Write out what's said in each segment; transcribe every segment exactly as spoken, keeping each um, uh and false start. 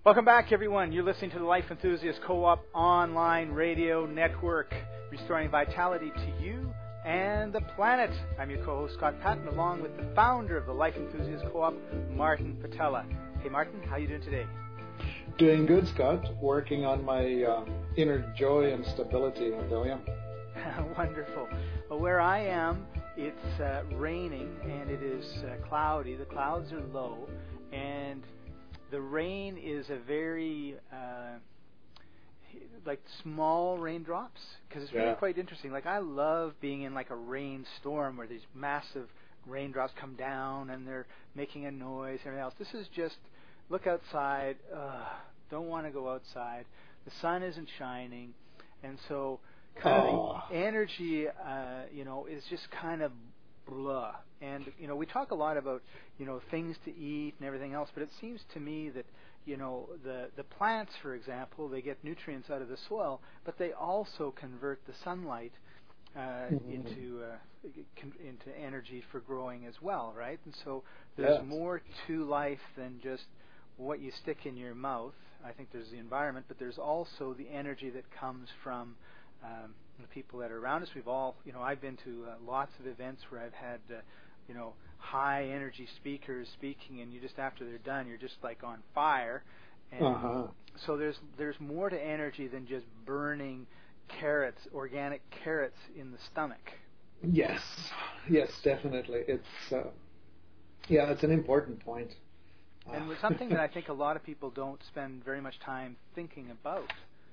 Welcome back, everyone. You're listening to the Life Enthusiast Co-op online radio network, restoring vitality to you and the planet. I'm your co-host, Scott Patton, along with the founder of the Life Enthusiast Co-op, Martin Patella. Hey, Martin, how you doing today? Doing good, Scott. Working on my uh, inner joy and stability, William. Wonderful. Well, where I am, it's uh, raining and it is uh, cloudy. The clouds are low, and the rain is a very uh, like small raindrops, because it's really Yeah. quite interesting. Like, I love being in like a rainstorm where these massive raindrops come down and they're making a noise and everything else. This is just, look outside, ugh, don't want to go outside. The sun isn't shining, and so kind Oh. of the energy, uh, you know, is just kind of blah. And, you know, we talk a lot about, you know, things to eat and everything else, but it seems to me that, you know, the, the plants, for example, they get nutrients out of the soil, but they also convert the sunlight uh, Mm-hmm. into uh, con- into energy for growing as well, right? And so there's Yes. more to life than just what you stick in your mouth. I think there's the environment, but there's also the energy that comes from um, the people that are around us. We've all, you know, I've been to uh, lots of events where I've had, uh, you know, high energy speakers speaking, and you just, after they're done, you're just like on fire. And Uh-huh. so there's there's more to energy than just burning carrots, organic carrots in the stomach. Yes, yes, definitely. It's uh, yeah, it's an important point. And it's something that I think a lot of people don't spend very much time thinking about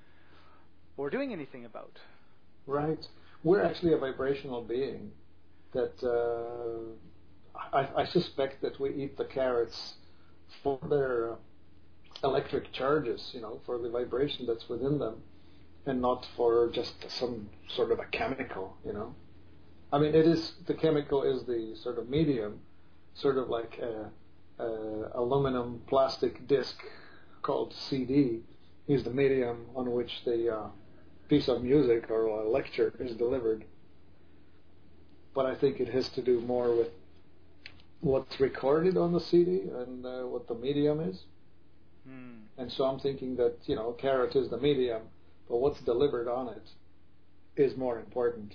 or doing anything about. Right. We're actually a vibrational being. That uh, I, I suspect that we eat the carrots for their uh, electric charges, you know, for the vibration that's within them, and not for just some sort of a chemical, you know. I mean, it is, the chemical is the sort of medium, sort of like a, a aluminum plastic disc called C D is the medium on which the uh, piece of music or a lecture is delivered. But I think it has to do more with what's recorded on the C D and uh, what the medium is. Hmm. And so I'm thinking that, you know, carrot is the medium, but what's delivered on it is more important.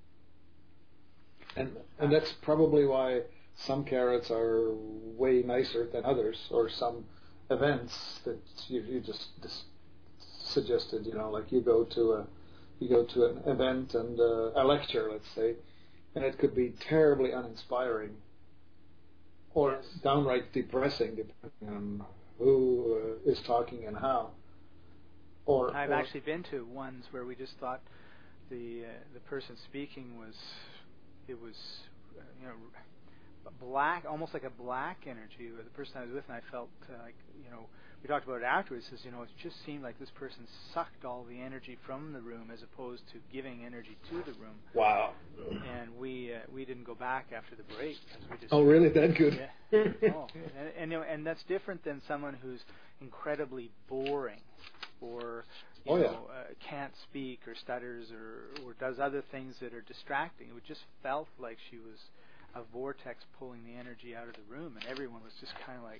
And and that's probably why some carrots are way nicer than others, or some events that you, you just, just suggested, you know, like you go to a you go to an event and uh, a lecture, let's say, and it could be terribly uninspiring or Yes. downright depressing, depending on who uh, is talking and how. Or I've or, actually been to ones where we just thought the uh, the person speaking was, it was, uh, you know, black, almost like a black energy. Or the person I was with, and I felt uh, like, you know, we talked about it afterwards. Says, you know, it just seemed like this person sucked all the energy from the room as opposed to giving energy to the room. wow. And we uh, we didn't go back after the break because we just. Oh, really? That good? Yeah. Oh, and, and you know, and that's different than someone who's incredibly boring, or you Oh, yeah. know, uh, can't speak or stutters or or does other things that are distracting. It just felt like she was a vortex pulling the energy out of the room, and everyone was just kind of like.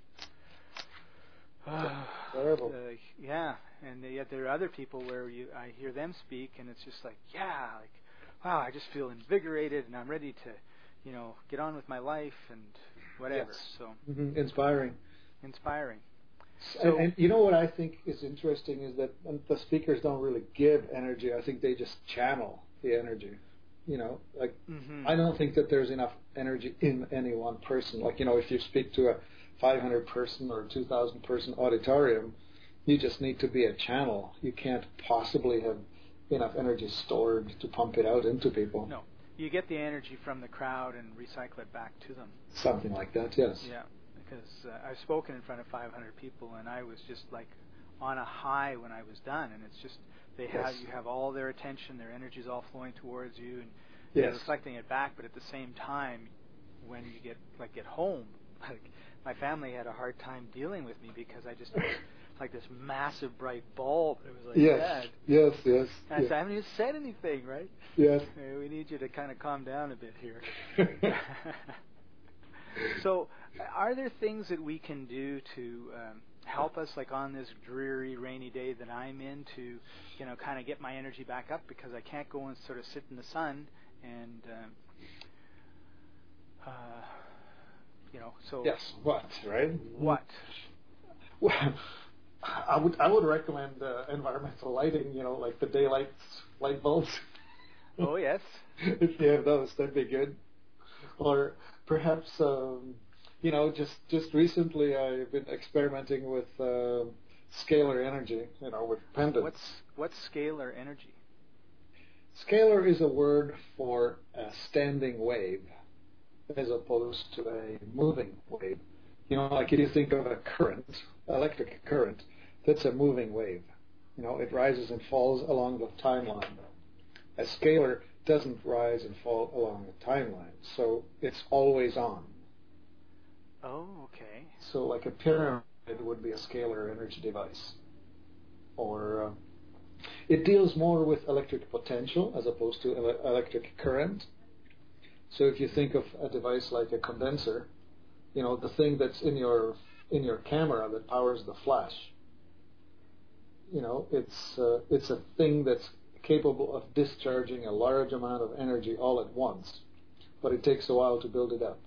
Terrible. Uh, yeah, and yet there are other people where you I hear them speak, and it's just like, yeah, like, wow, I just feel invigorated, and I'm ready to, you know, get on with my life and whatever. Yes. So Mm-hmm. Inspiring. inspiring. And, So, and you know what I think is interesting is that the speakers don't really give energy. I think they just channel the energy. You know, like mm-hmm. I don't think that there's enough energy in any one person. Like, you know, if you speak to a five hundred person or two thousand person auditorium, you just need to be a channel. You can't possibly have enough energy stored to pump it out into people. No, you get the energy from the crowd and recycle it back to them. Something like that, yes. Yeah, because uh, I've spoken in front of five hundred people, and I was just like on a high when I was done. And it's just they Yes. have you have all their attention, their energy's all flowing towards you, and Yes. you're reflecting it back. But at the same time, when you get like get home, like my family had a hard time dealing with me because I just was like this massive bright bulb. It was like, Yes, Dad. yes, yes. And I yes. said, I haven't even said anything, right? Yes. Hey, we need you to kind of calm down a bit here. So, are there things that we can do to um, help us, like on this dreary, rainy day that I'm in, to, you know, kind of get my energy back up, because I can't go and sort of sit in the sun and, um, uh, you know, so. Yes. What? Right. What? Well, I would I would recommend uh, environmental lighting. You know, like the daylight light bulbs. Oh yes. If you have those, that'd be good. Or perhaps, um, you know, just just recently I've been experimenting with uh, scalar energy. You know, with pendants. What's what's scalar energy? Scalar is a word for a standing wave, as opposed to a moving wave. You know, like if you think of a current, electric current, that's a moving wave. You know, it rises and falls along the timeline. A scalar doesn't rise and fall along the timeline, so it's always on. Oh, okay. So like a pyramid would be a scalar energy device. Or uh, it deals more with electric potential as opposed to ele- electric current. So if you think of a device like a condenser, you know, the thing that's in your in your camera that powers the flash, you know, it's uh, it's a thing that's capable of discharging a large amount of energy all at once, but it takes a while to build it up.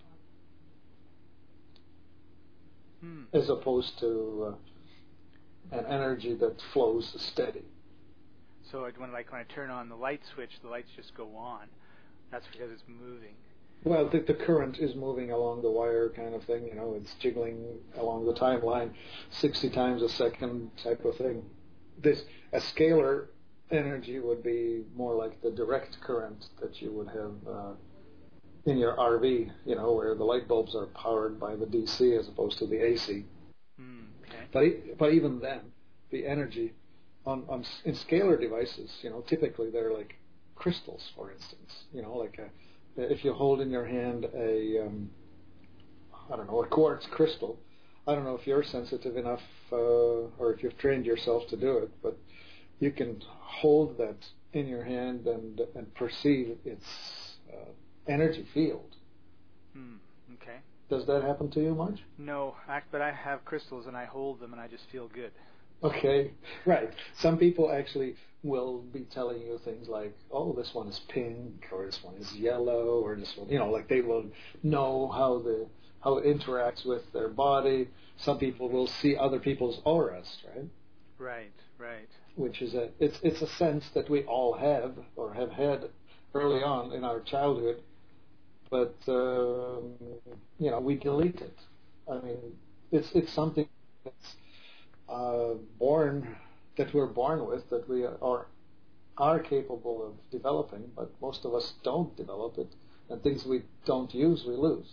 Hmm. As opposed to uh, an energy that flows steady. So it, when like when I turn on the light switch, the lights just go on. That's because it's moving. Well, the, the current is moving along the wire kind of thing, you know, it's jiggling along the timeline sixty times a second type of thing. This, a scalar energy would be more like the direct current that you would have uh, in your R V, you know, where the light bulbs are powered by the D C as opposed to the A C. Mm, okay. But but even then, the energy on, on in scalar devices, you know, typically they're like crystals, for instance, you know, like a if you hold in your hand a, um, I don't know, a quartz crystal. I don't know if you're sensitive enough uh, or if you've trained yourself to do it, but you can hold that in your hand and and perceive its uh, energy field. Hmm. Okay. Does that happen to you much? No, act, but I have crystals and I hold them and I just feel good. Okay, right. Some people actually will be telling you things like, oh, this one is pink, or this one is yellow, or this one, you know, like they will know how the how it interacts with their body. Some people will see other people's auras, right? Right, right. Which is a, it's it's a sense that we all have or have had early on in our childhood, but um, you know, we delete it. I mean, it's it's something that's Uh, born that we're born with, that we are are capable of developing, but most of us don't develop it, and things we don't use, we lose.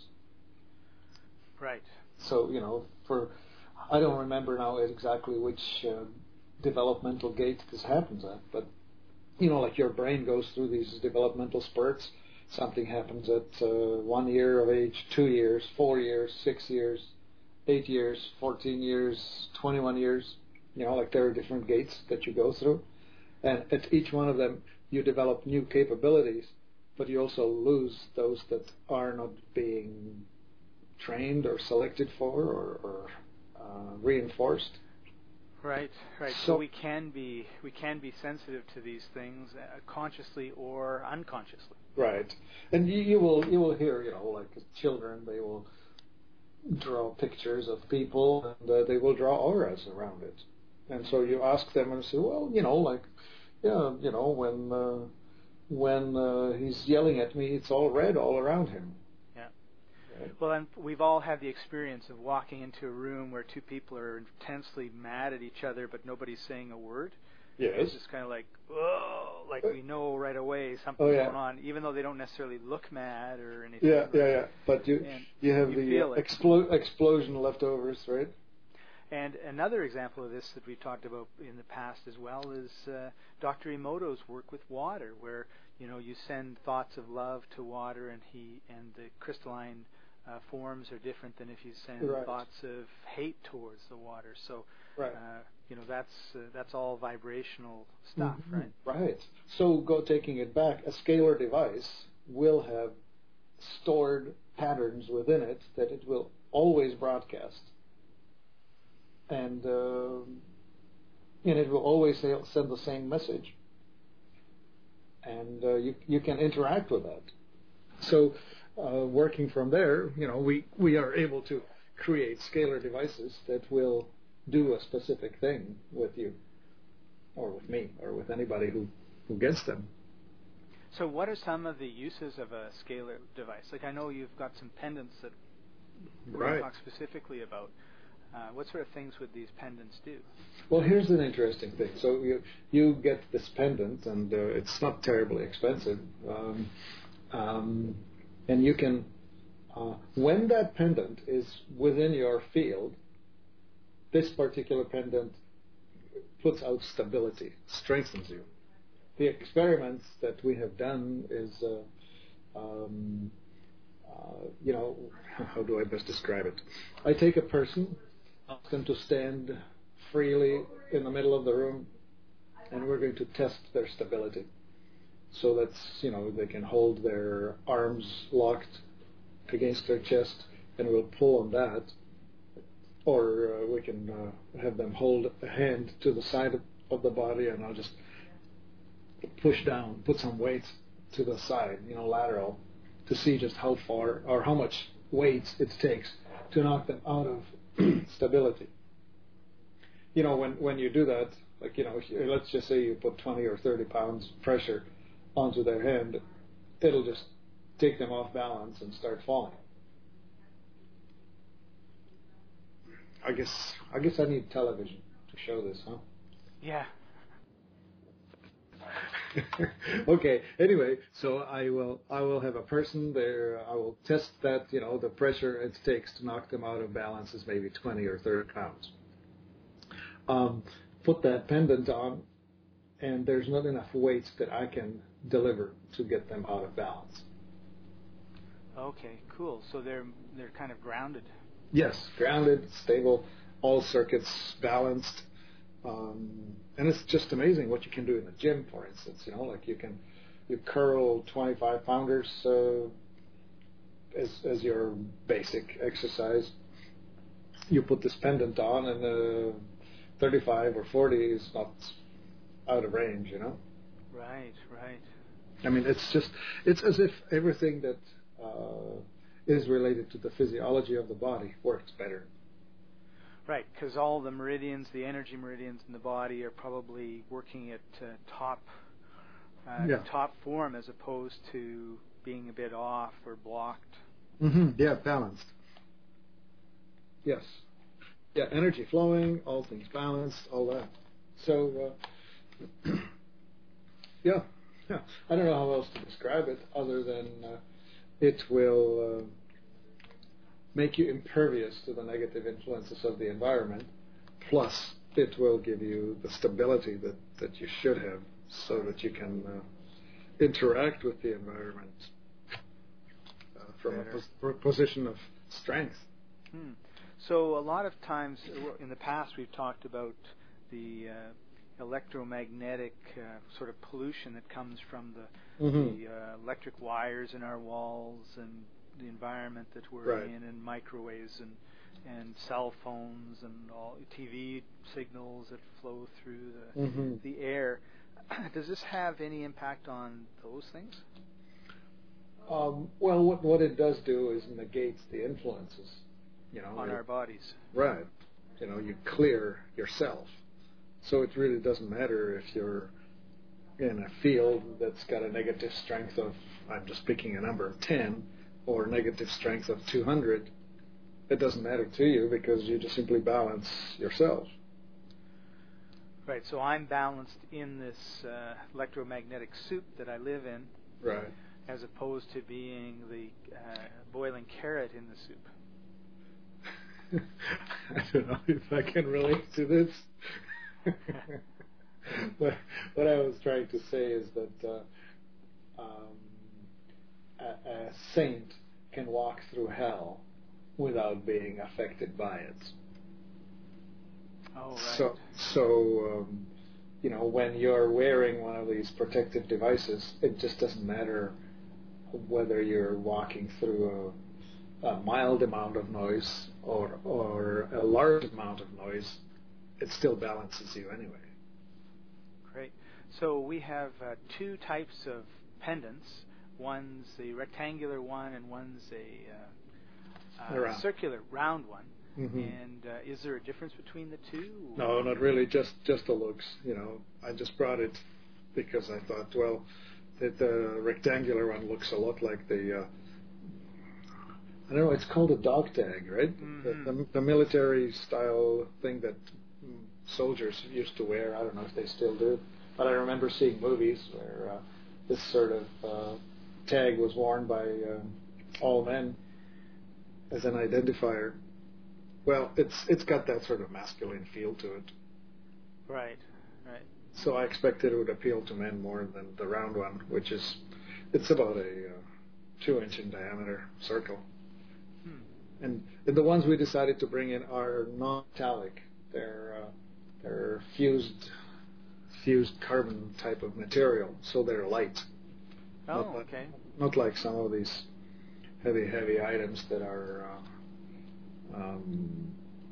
Right. So, you know, for I don't remember now exactly which uh, developmental gate this happens at, but you know, like your brain goes through these developmental spurts. Something happens at uh, one year of age, two years, four years, six years. Eight years, fourteen years, twenty-one years, you know, like there are different gates that you go through. And at each one of them, you develop new capabilities, but you also lose those that are not being trained or selected for or, or uh, reinforced. Right, right. So, so we can be we can be sensitive to these things uh, consciously or unconsciously. Right. And you, you will you will hear, you know, like children, they will draw pictures of people, and uh, they will draw auras around it. And so you ask them and say, well, you know, like, yeah, you know, when uh, when uh, he's yelling at me, it's all red all around him. Yeah. Right? Well, and we've all had the experience of walking into a room where two people are intensely mad at each other, but nobody's saying a word. Yes. It's just kind of like, oh, like we know right away something's oh, yeah. going on, even though they don't necessarily look mad or anything. Yeah, yeah, yeah. But you and you have you the feel uh, explo- explosion leftovers, right? And another example of this that we've talked about in the past as well is uh, Doctor Emoto's work with water, where you know you send thoughts of love to water, and he and the crystalline uh, forms are different than if you send right. thoughts of hate towards the water. So, right. uh, you know, that's uh, that's all vibrational stuff, mm-hmm. right? Right. So, go taking it back, a scalar device will have stored patterns within it that it will always broadcast, and uh, and it will always say, send the same message, and uh, you you can interact with that. So, uh, working from there, you know, we we are able to create scalar devices that will do a specific thing with you, or with me, or with anybody who, who gets them. So what are some of the uses of a scalar device? Like, I know you've got some pendants that we're Right. going to talk specifically about. Uh, what sort of things would these pendants do? Well, here's an interesting thing. So you you get this pendant, and uh, it's not terribly expensive, um, um, and you can, uh, when that pendant is within your field, this particular pendant puts out stability, strengthens you. The experiments that we have done is, uh, um, uh, you know, how do I best describe it? I take a person, ask them to stand freely in the middle of the room, and we're going to test their stability. So that's, you know, they can hold their arms locked against their chest, and we'll pull on that. Or uh, we can uh, have them hold a hand to the side of, of the body, and I'll just push down, put some weight to the side, you know, lateral, to see just how far or how much weight it takes to knock them out of stability. You know, when, when you do that, like, you know, let's just say you put twenty or thirty pounds pressure onto their hand, it'll just take them off balance and start falling. I guess I guess I need television to show this, huh? Yeah. Okay. Anyway, so I will I will have a person there. I will test that, you know, the pressure it takes to knock them out of balance is maybe twenty or thirty pounds. Um, put that pendant on, and there's not enough weight that I can deliver to get them out of balance. Okay, cool. So they're they're kind of grounded. Yes, grounded, stable, all circuits balanced, um, and it's just amazing what you can do in the gym. For instance, you know, like you can you curl twenty-five pounders uh, as as your basic exercise. You put this pendant on, and uh, thirty-five or forty is not out of range. You know. Right, right. I mean, it's just it's as if everything that uh, is related to the physiology of the body works better. Right, because all the meridians, the energy meridians in the body, are probably working at uh, top uh, Yeah. top form as opposed to being a bit off or blocked. Mm-hmm. Yeah, balanced. Yes. Yeah, energy flowing, all things balanced, all that. So, uh, yeah, yeah. I don't know how else to describe it other than uh, it will uh, make you impervious to the negative influences of the environment, plus it will give you the stability that, that you should have so that you can uh, interact with the environment uh, from a pos- position of strength. Hmm. So a lot of times in the past we've talked about the uh, electromagnetic uh, sort of pollution that comes from the, Mm-hmm. the uh, electric wires in our walls and the environment that we're Right. in, and microwaves and and cell phones and all T V signals that flow through the Mm-hmm. the air. Does this have any impact on those things? Um, well, what what it does do is negates the influences, you know, On it- our bodies. right. You know, you clear yourself, so it really doesn't matter if you're in a field that's got a negative strength of, I'm just picking a number, of ten, or negative strength of two hundred. It doesn't matter to you because you just simply balance yourself. Right, so I'm balanced in this uh, electromagnetic soup that I live in, Right. as opposed to being the uh, boiling carrot in the soup. I don't know if I can relate to this. But what I was trying to say is that uh, um, a, a saint can walk through hell without being affected by it. Oh, right. So, so um, you know, when you're wearing one of these protective devices, it just doesn't matter whether you're walking through a, a mild amount of noise or or a large amount of noise, it still balances you anyway. Great. So we have uh, two types of pendants. One's the rectangular one, and one's a uh, uh, circular, round one. Mm-hmm. And uh, is there a difference between the two? No, not really. Just just the looks. You know, I just brought it because I thought, well, that the rectangular one looks a lot like the. Uh, I don't know. It's called a dog tag, right? Mm-hmm. The, the, the military style thing that soldiers used to wear. I don't know if they still do, but I remember seeing movies where uh, this sort of uh, tag was worn by uh, all men as an identifier. Well, it's it's got that sort of masculine feel to it. Right, right. So I expected it would appeal to men more than the round one, which is, it's about a uh, two-inch in diameter circle. Hmm. And the ones we decided to bring in are non-metallic. They're uh, they're fused fused carbon type of material, so they're light. Oh, not like, okay. Not like some of these heavy, heavy items that are. Uh, Um,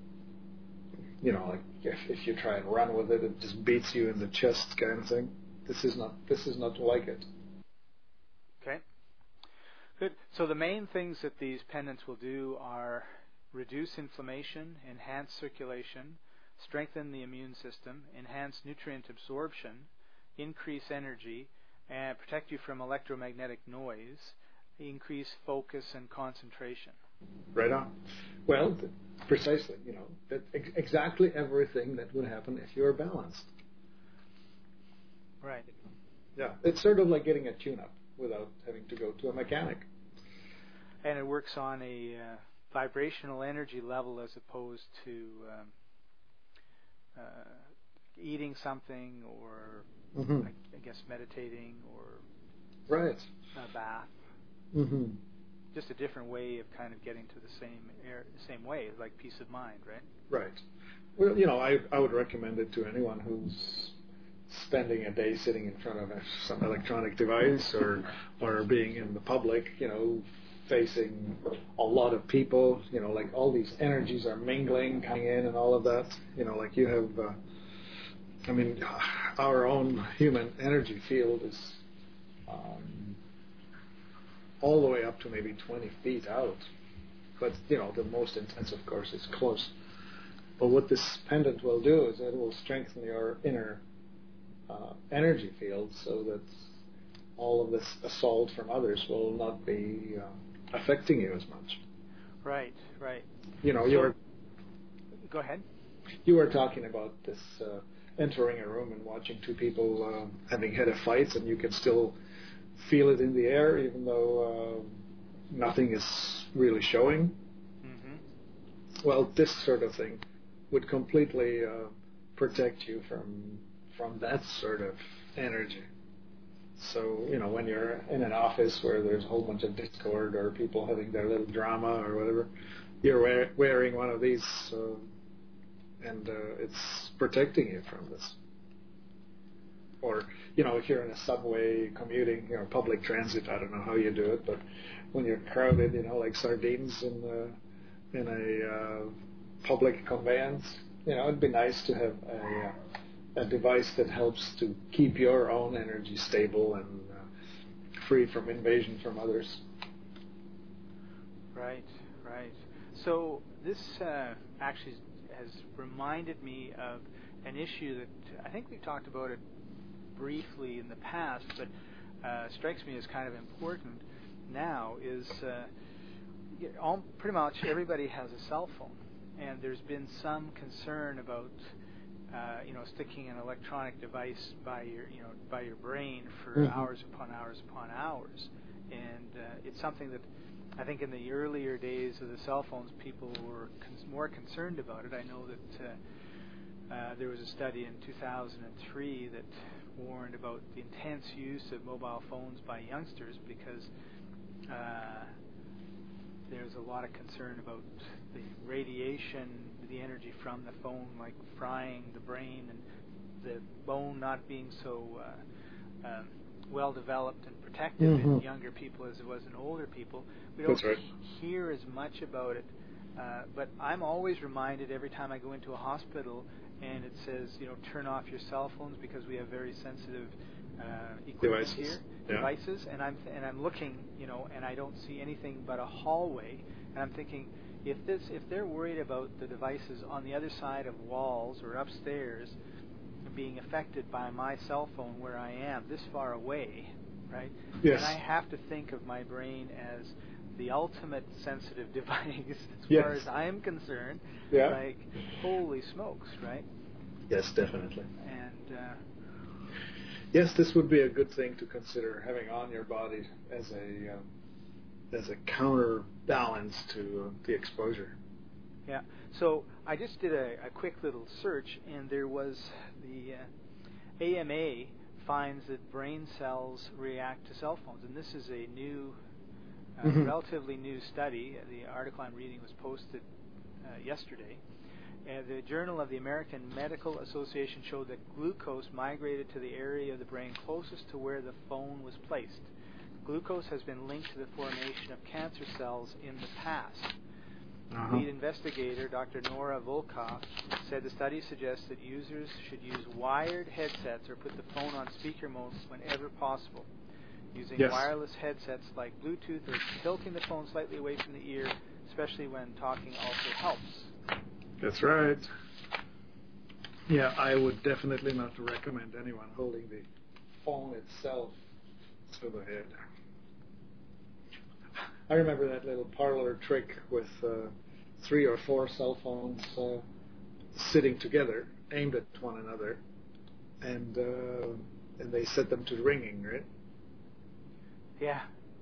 you know, like if, if you try and run with it, it just beats you in the chest, kind of thing. This is not. This is not like it. Okay. Good. So the main things that these pendants will do are reduce inflammation, enhance circulation, strengthen the immune system, enhance nutrient absorption, increase energy, and protect you from electromagnetic noise, increase focus and concentration. Right on. Well, th- precisely. You know, that ex- exactly everything that would happen if you were balanced. Right. Yeah, it's sort of like getting a tune-up without having to go to a mechanic. And it works on a uh, vibrational energy level as opposed to um, uh, eating something or, mm-hmm. I, I guess, meditating or right. a bath. Mm-hmm. Just a different way of kind of getting to the same air, same way, like peace of mind, right? Right. Well, you know, I I would recommend it to anyone who's spending a day sitting in front of a, some electronic device or or being in the public, you know, facing a lot of people, you know, like all these energies are mingling, coming in and all of that. You know, like you have, uh, I mean, our own human energy field is um, all the way up to maybe twenty feet out. But, you know, the most intense, of course, is close. But what this pendant will do is it will strengthen your inner uh, energy field so that all of this assault from others will not be uh, affecting you as much. Right, right. You know, so, you were... Go ahead. You were talking about this uh, entering a room and watching two people uh, having had a fight, and you can still feel it in the air even though uh, nothing is really showing. Mm-hmm. Well, this sort of thing would completely uh, protect you from from that sort of energy. So, you know, when you're in an office where there's a whole bunch of discord or people having their little drama or whatever, you're wear, wearing one of these uh, and uh, it's protecting you from this. Or, you know, if you're in a subway commuting, you know, public transit, I don't know how you do it, but when you're crowded, you know, like sardines in the, in a uh, public conveyance, you know, it'd be nice to have a, a device that helps to keep your own energy stable and uh, free from invasion from others. Right, right. So this uh, actually has reminded me of an issue that I think we talked about it briefly in the past, but uh, strikes me as kind of important now, is uh, all, pretty much everybody has a cell phone, and there's been some concern about uh, you know sticking an electronic device by your you know by your brain for mm-hmm. hours upon hours upon hours, and uh, it's something that I think in the earlier days of the cell phones people were con- more concerned about it. I know that uh, uh, there was a study in two thousand three that warned about the intense use of mobile phones by youngsters because uh, there's a lot of concern about the radiation, the energy from the phone, like frying the brain and the bone not being so uh, uh, well developed and protective mm-hmm. in younger people as it was in older people. We don't That's right. hear as much about it. Uh, but I'm always reminded every time I go into a hospital and it says, you know, turn off your cell phones because we have very sensitive uh, equipment Devices. here, Yeah. devices, and I'm and I'm looking, you know, and I don't see anything but a hallway, and I'm thinking, if this if they're worried about the devices on the other side of walls or upstairs being affected by my cell phone where I am this far away, right? Yes. And I have to think of my brain as the ultimate sensitive device as yes. far as I'm concerned. Yeah. Like, holy smokes, right? Yes, definitely. And uh, yes, this would be a good thing to consider, having on your body as a um, as a counterbalance to uh, the exposure. yeah. So I just did a, a quick little search, and there was the uh, A M A finds that brain cells react to cell phones, and this is a new, uh, mm-hmm. relatively new study. The article I'm reading was posted uh, yesterday. Uh, the Journal of the American Medical Association showed that glucose migrated to the area of the brain closest to where the phone was placed. Glucose has been linked to the formation of cancer cells in the past. Uh-huh. Lead investigator Doctor Nora Volkoff said the study suggests that users should use wired headsets or put the phone on speaker mode whenever possible. Using yes. wireless headsets like Bluetooth or tilting the phone slightly away from the ear, especially when talking, also helps. That's right. Yeah, I would definitely not recommend anyone holding the phone itself to the head. I remember that little parlor trick with uh, three or four cell phones uh, sitting together, aimed at one another, and uh, and they set them to ringing, right? Yeah.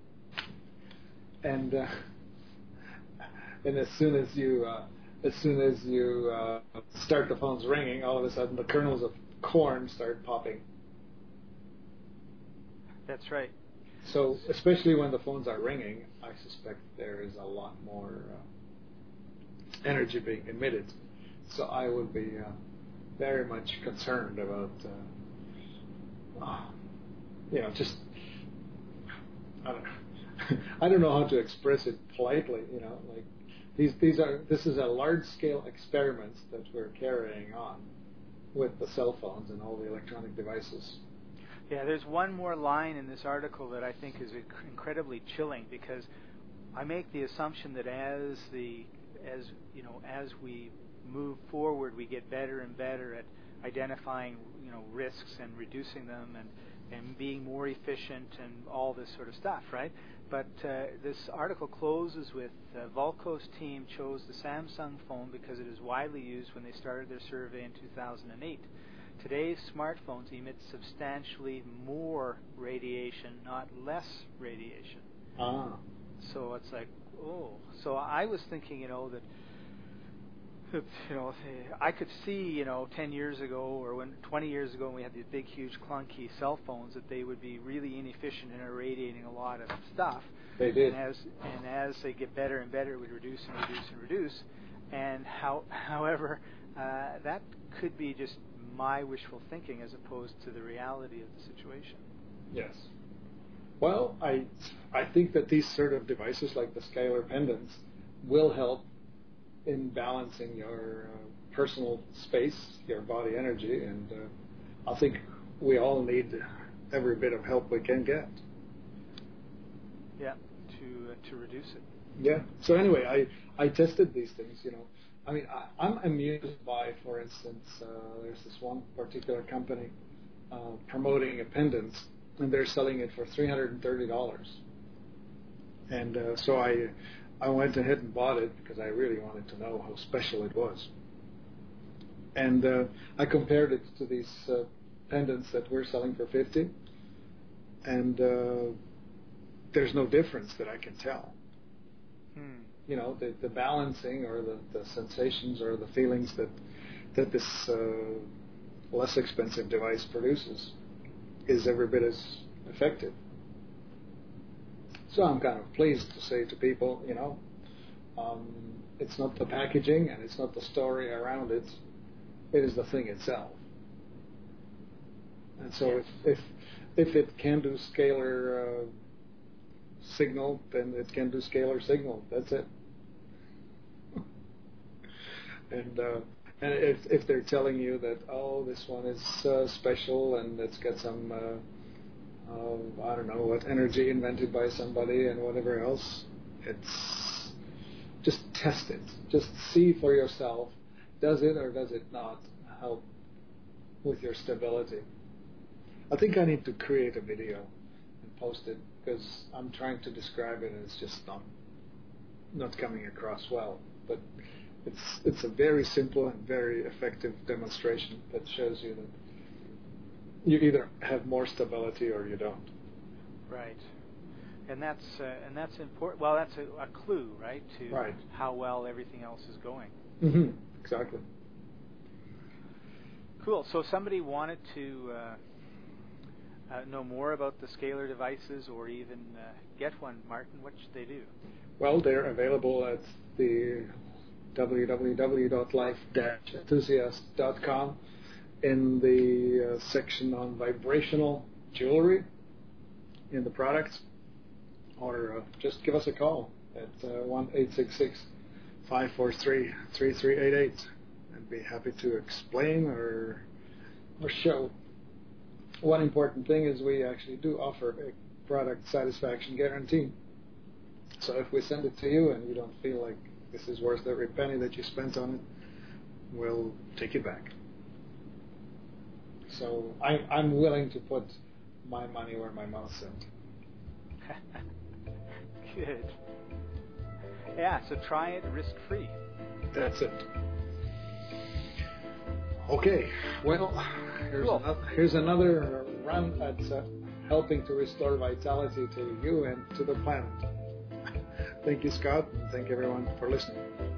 And uh, and as soon as you uh, as soon as you uh, start the phones ringing, all of a sudden the kernels of corn start popping. That's right. So, especially when the phones are ringing, I suspect there is a lot more uh, energy being emitted. So I would be uh, very much concerned about, uh, uh, you know, just, I don't know. I don't know how to express it politely, you know, like these, these are, this is a large-scale experiment that we're carrying on with the cell phones and all the electronic devices. Yeah, there's one more line in this article that I think is inc- incredibly chilling, because I make the assumption that as the as you know as we move forward, we get better and better at identifying you know risks and reducing them and and being more efficient and all this sort of stuff, right? But uh, this article closes with uh, Volko's team chose the Samsung phone because it is widely used when they started their survey in two thousand eight. Today's smartphones emit substantially more radiation, not less radiation. Ah. So it's like, oh. So I was thinking, you know, that, that, you know, I could see, you know, ten years ago or when twenty years ago when we had these big, huge, clunky cell phones, that they would be really inefficient in irradiating a lot of stuff. They did. And as and as they get better and better, it would reduce and reduce and reduce. And how, however, uh, that could be just my wishful thinking as opposed to the reality of the situation. Yes. Well, I I think that these sort of devices like the scalar pendants will help in balancing your uh, personal space, your body energy, and uh, I think we all need every bit of help we can get. Yeah, to uh, to reduce it. Yeah. So anyway, I, I tested these things, you know. I mean, I, I'm amused by, for instance, uh, there's this one particular company uh, promoting a pendant, and they're selling it for three hundred thirty dollars. And uh, so I I went ahead and bought it because I really wanted to know how special it was. And uh, I compared it to these uh, pendants that we're selling for fifty dollars, and uh, there's no difference that I can tell. Hmm. You know, the, the balancing or the, the sensations or the feelings that that this uh, less expensive device produces is every bit as effective. So I'm kind of pleased to say to people, you know, um, it's not the packaging and it's not the story around it, it is the thing itself. And so Yes. if, if if it can do scalar uh, signal, then it can do scalar signal. That's it. and uh, and if if they're telling you that, oh, this one is uh, special and it's got some uh, uh, I don't know what energy invented by somebody and whatever else, it's just test it. Just see for yourself. Does it or does it not help with your stability? I think I need to create a video and post it because I'm trying to describe it and it's just not not coming across well. But it's it's a very simple and very effective demonstration that shows you that you either have more stability or you don't. Right. And that's uh, and that's important. Well, that's a, a clue, right, to right. how well everything else is going. Mm-hmm. Exactly. Cool. So if somebody wanted to uh, uh, know more about the scalar devices or even uh, get one, Martin, what should they do? Well, they're available at the w w w dot life dash enthusiast dot com in the uh, section on vibrational jewelry in the products, or uh, just give us a call at uh, one eight six six, five four three, three three eight eight. I'd be happy to explain or or show. One important thing is we actually do offer a product satisfaction guarantee. So if we send it to you and you don't feel like this is worth every penny that you spent on it, we'll take it back. So I, I'm willing to put my money where my mouth's at. Good. Yeah, so try it risk-free. That's it. Okay, well, here's, cool. another, here's another run at uh, helping to restore vitality to you and to the planet. Thank you, Scott, and thank everyone for listening.